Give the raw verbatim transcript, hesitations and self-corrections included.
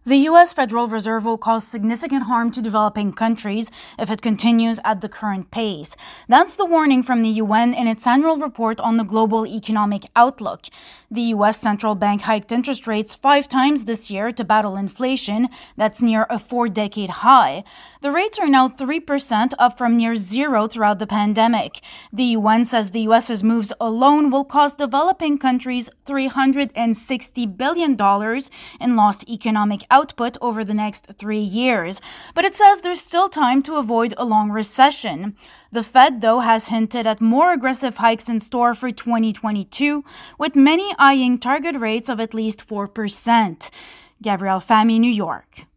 The U S Federal Reserve will cause significant harm to developing countries if it continues at the current pace. That's the warning from the U N in its annual report on the global economic outlook. The U S central bank hiked interest rates five times this year to battle inflation that's near a four-decade high. The rates are now three percent, up from near zero throughout the pandemic. The U N says the US's moves alone will cost developing countries three hundred sixty billion dollars in lost economic output output over the next three years. But it says there's still time to avoid a long recession. The Fed, though, has hinted at more aggressive hikes in store for twenty twenty-two, with many eyeing target rates of at least four percent. Gabrielle Fahmy, New York.